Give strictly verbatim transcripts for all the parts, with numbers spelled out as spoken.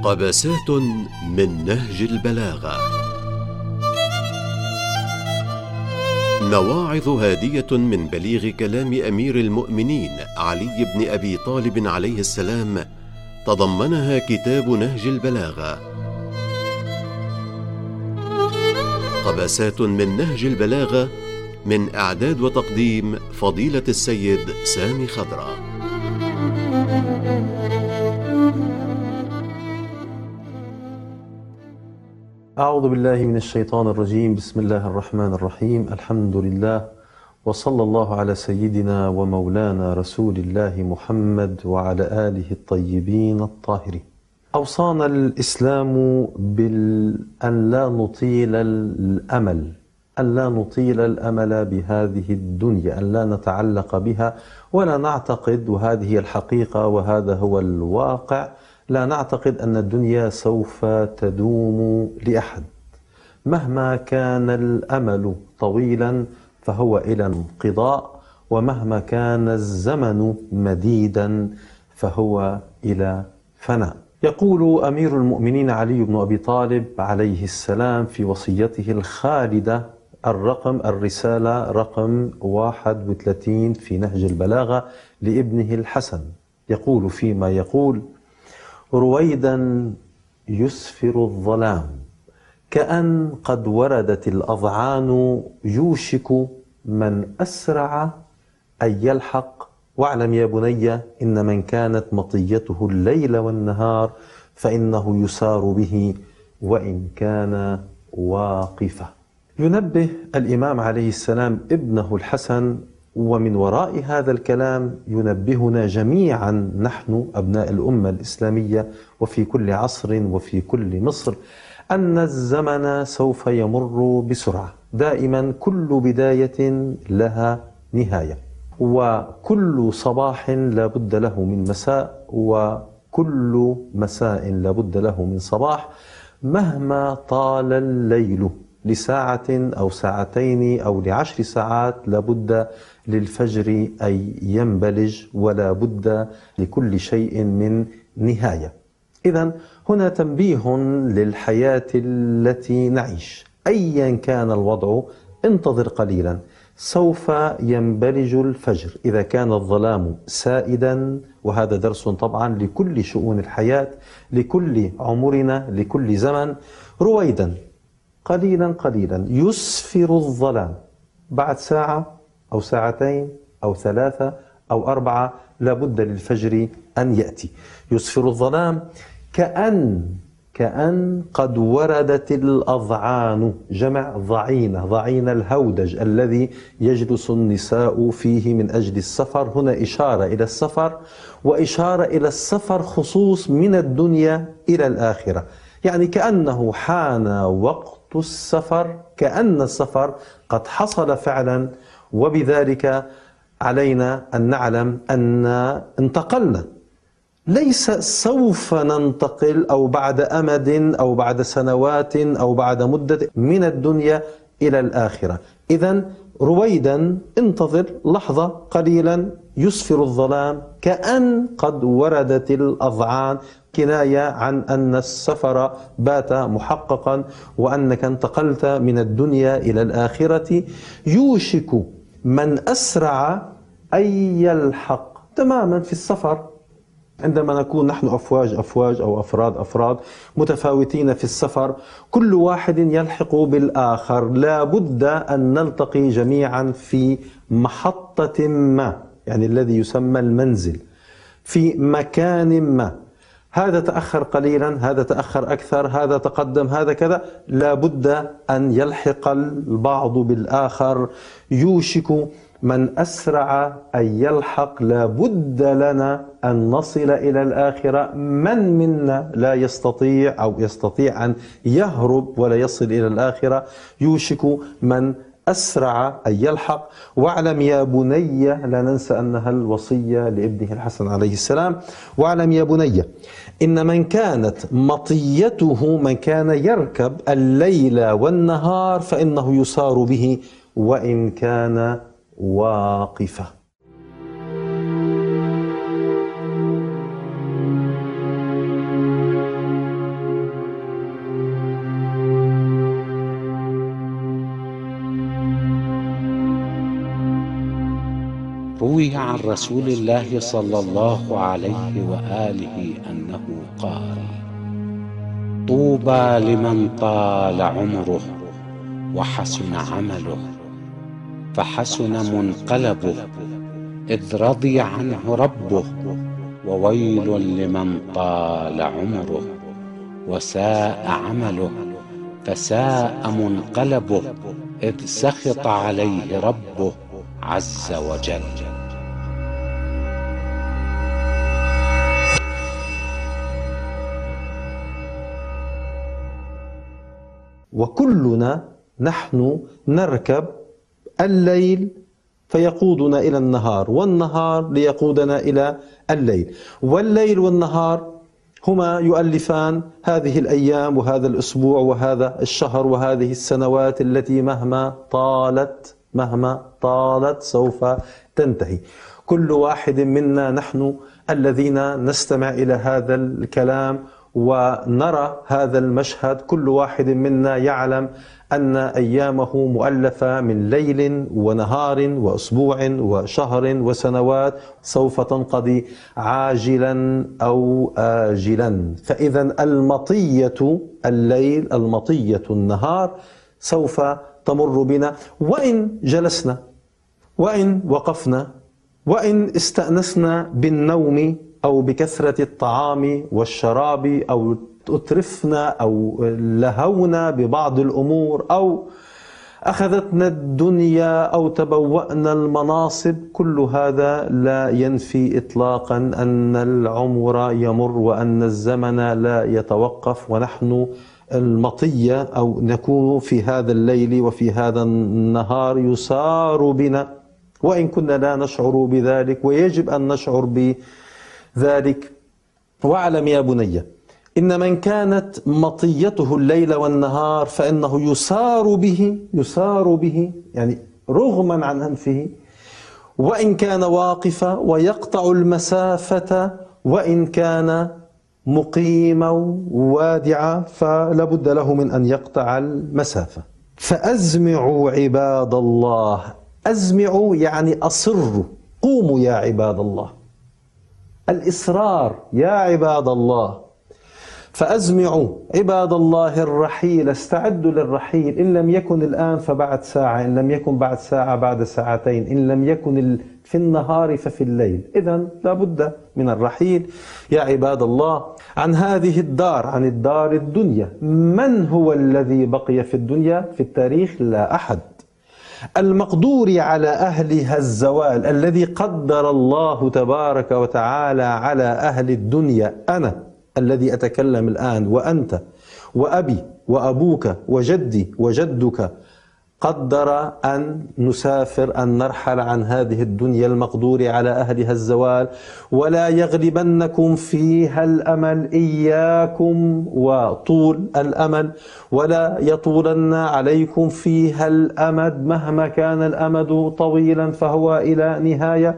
قبسات من نهج البلاغة، مواعظ هادية من بليغ كلام أمير المؤمنين علي بن أبي طالب عليه السلام، تضمنها كتاب نهج البلاغة. قبسات من نهج البلاغة، من إعداد وتقديم فضيلة السيد سامي خضرة. أعوذ بالله من الشيطان الرجيم. بسم الله الرحمن الرحيم. الحمد لله، وصلى الله على سيدنا ومولانا رسول الله محمد وعلى آله الطيبين الطاهرين. أوصانا الإسلام بأن لا نطيل الأمل، أن لا نطيل الأمل بهذه الدنيا، أن لا نتعلق بها ولا نعتقد، وهذه الحقيقة وهذا هو الواقع، لا نعتقد أن الدنيا سوف تدوم لأحد. مهما كان الأمل طويلا فهو إلى انقضاء، ومهما كان الزمن مديدا فهو إلى فناء. يقول أمير المؤمنين علي بن أبي طالب عليه السلام في وصيته الخالدة، الرقم الرسالة رقم واحد وثلاثين في نهج البلاغة لابنه الحسن، يقول فيما يقول: رويدا يسفر الظلام كأن قد وردت الأظعان، يوشك من أسرع أن يلحق، واعلم يا بني إن من كانت مطيته الليل والنهار فإنه يسار به وإن كان واقفا. ينبه الإمام عليه السلام ابنه الحسن، ومن وراء هذا الكلام ينبهنا جميعا نحن أبناء الأمة الإسلامية وفي كل عصر وفي كل مصر، أن الزمن سوف يمر بسرعة. دائما كل بداية لها نهاية، وكل صباح لا بد له من مساء، وكل مساء لا بد له من صباح. مهما طال الليل لساعة أو ساعتين أو لعشر ساعات لابد للفجر أن ينبلج، ولا بد لكل شيء من نهاية. إذن هنا تنبيه للحياة التي نعيش، أيا كان الوضع انتظر قليلا، سوف ينبلج الفجر إذا كان الظلام سائدا. وهذا درس طبعا لكل شؤون الحياة، لكل عمرنا، لكل زمن. رويدا قليلا قليلا يسفر الظلام، بعد ساعة أو ساعتين أو ثلاثة أو أربعة لابد للفجر أن يأتي. يسفر الظلام كأن كأن قد وردت الأظعان، جمع ضعينة، ضعين الهودج الذي يجلس النساء فيه من أجل السفر. هنا إشارة إلى السفر، وإشارة إلى السفر خصوص من الدنيا إلى الآخرة، يعني كأنه حان وقت السفر، كأن السفر قد حصل فعلا. وبذلك علينا أن نعلم أن انتقلنا، ليس سوف ننتقل أو بعد أمد أو بعد سنوات أو بعد مدة من الدنيا إلى الآخرة. إذن رويدا انتظر لحظة قليلا يسفر الظلام كأن قد وردت الأظعان، كناية عن أن السفر بات محققا وأنك انتقلت من الدنيا إلى الآخرة. يوشك من أسرع أن يلحق. تماما في السفر عندما نكون نحن أفواج أفواج أو أفراد أفراد متفاوتين في السفر، كل واحد يلحق بالآخر، لا بد أن نلتقي جميعا في محطة ما، يعني الذي يسمى المنزل، في مكان ما. هذا تأخر قليلا، هذا تأخر أكثر، هذا تقدم، هذا كذا، لا بد أن يلحق البعض بالآخر. يوشك من أسرع أن يلحق، لا بد لنا أن نصل إلى الآخرة. من منا لا يستطيع أو يستطيع أن يهرب ولا يصل إلى الآخرة؟ يوشك من أسرع أن يلحق. واعلم يا بني، لا ننسى أنها الوصية لابنه الحسن عليه السلام، واعلم يا بني إن من كانت مطيته، من كان يركب الليل والنهار فإنه يسار به وإن كان واقفا. عن رسول الله صلى الله عليه وآله أنه قال: طوبى لمن طال عمره وحسن عمله فحسن منقلبه إذ رضي عنه ربه، وويل لمن طال عمره وساء عمله فساء منقلبه إذ سخط عليه ربه عز وجل. وكلنا نحن نركب الليل فيقودنا إلى النهار، والنهار ليقودنا إلى الليل، والليل والنهار هما يؤلفان هذه الأيام وهذا الأسبوع وهذا الشهر وهذه السنوات التي مهما طالت مهما طالت سوف تنتهي. كل واحد منا، نحن الذين نستمع إلى هذا الكلام ونرى هذا المشهد، كل واحد منا يعلم أن أيامه مؤلفة من ليل ونهار وأسبوع وشهر وسنوات سوف تنقضي عاجلا أو آجلا. فإذا المطية الليل، المطية النهار سوف تمر بنا، وإن جلسنا وإن وقفنا وإن استأنسنا بالنوم أو بكثرة الطعام والشراب أو أترفنا أو لهونا ببعض الأمور أو أخذتنا الدنيا أو تبوأنا المناصب، كل هذا لا ينفي إطلاقا أن العمر يمر وأن الزمن لا يتوقف، ونحن المطية أو نكون في هذا الليل وفي هذا النهار يسار بنا وإن كنا لا نشعر بذلك، ويجب أن نشعر بذلك. واعلم يا بني إن من كانت مطيته الليل والنهار فإنه يسار به يسار به يعني رغما عن أنفه، وإن كان واقفا، ويقطع المسافة وإن كان مقيما وادعا فلا بد له من أن يقطع المسافة. فأزمعوا عباد الله، أزمعوا يعني أصروا، قوموا يا عباد الله، الإصرار يا عباد الله. فأزمعوا عباد الله الرحيل، استعدوا للرحيل، إن لم يكن الآن فبعد ساعة، إن لم يكن بعد ساعة بعد ساعتين، إن لم يكن في النهار ففي الليل. إذن لا بد من الرحيل يا عباد الله عن هذه الدار، عن الدار الدنيا. من هو الذي بقي في الدنيا في التاريخ؟ لا أحد. المقدور على أهلها الزوال، الذي قدر الله تبارك وتعالى على أهل الدنيا، أنا الذي أتكلم الآن وأنت وأبي وأبوك وجدي وجدك، قدر أن نسافر، أن نرحل عن هذه الدنيا المقدور على أهلها الزوال. ولا يغلبنكم فيها الأمل، إياكم وطول الأمل، ولا يطولن عليكم فيها الأمد، مهما كان الأمد طويلا فهو إلى نهاية.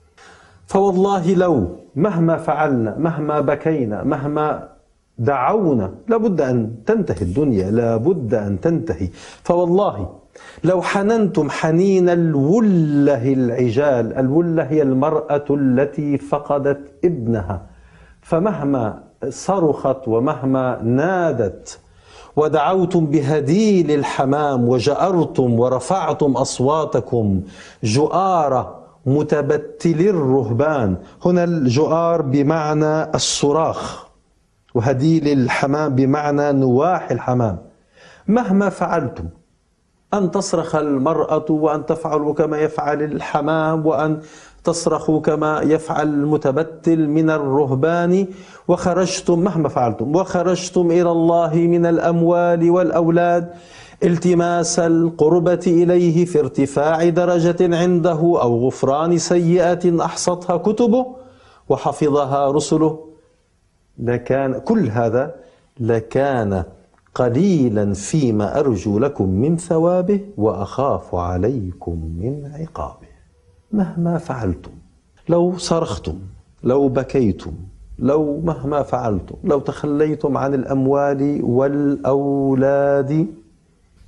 فوالله لو مهما فعلنا، مهما بكينا، مهما دعونا، لابد أن تنتهي الدنيا، لابد أن تنتهي. فوالله لو حننتم حنين الوله العجال، الوله هي المرأة التي فقدت ابنها، فمهما صرخت ومهما نادت ودعوتم بهديل الحمام وجأرتم ورفعتم أصواتكم جؤار متبتل الرهبان، هنا الجؤار بمعنى الصراخ وهديل الحمام بمعنى نواح الحمام، مهما فعلتم، أن تصرخ المرأة وأن تفعلوا كما يفعل الحمام وأن تصرخوا كما يفعل المتبتل من الرهبان، وخرجتم مهما فعلتم وخرجتم إلى الله من الأموال والأولاد التماس القربة إليه في ارتفاع درجة عنده أو غفران سيئة أحصتها كتبه وحفظها رسله، لكان كل هذا لكان قليلا فيما أرجو لكم من ثوابه وأخاف عليكم من عقابه. مهما فعلتم، لو صرختم، لو بكيتم، لو مهما فعلتم، لو تخليتم عن الأموال والأولاد،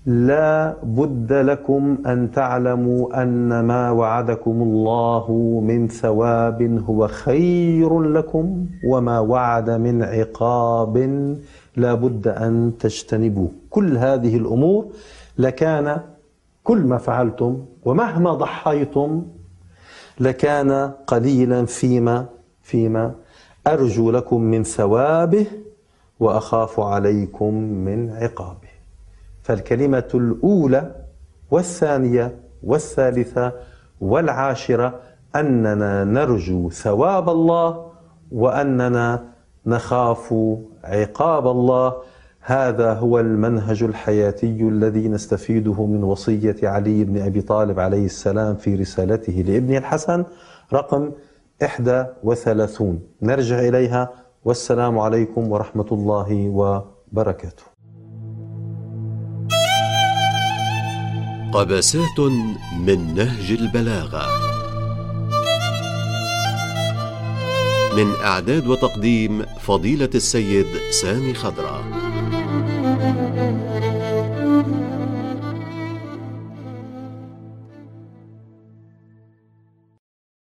لا بد لكم أن تعلموا أن ما وعدكم الله من ثواب هو خير لكم، وما وعد من عقاب لا بد أن تجتنبوه. كل هذه الأمور لكان كل ما فعلتم ومهما ضحيتم لكان قليلا فيما فيما أرجو لكم من ثوابه وأخاف عليكم من عقابه. فالكلمة الأولى والثانية والثالثة والعاشرة أننا نرجو ثواب الله وأننا نخاف عقاب الله. هذا هو المنهج الحياتي الذي نستفيده من وصية علي بن أبي طالب عليه السلام في رسالته لابنه الحسن رقم إحدى وثلاثون. نرجع إليها، والسلام عليكم ورحمة الله وبركاته. قبسات من نهج البلاغة، من إعداد وتقديم فضيلة السيد سامي خضرة.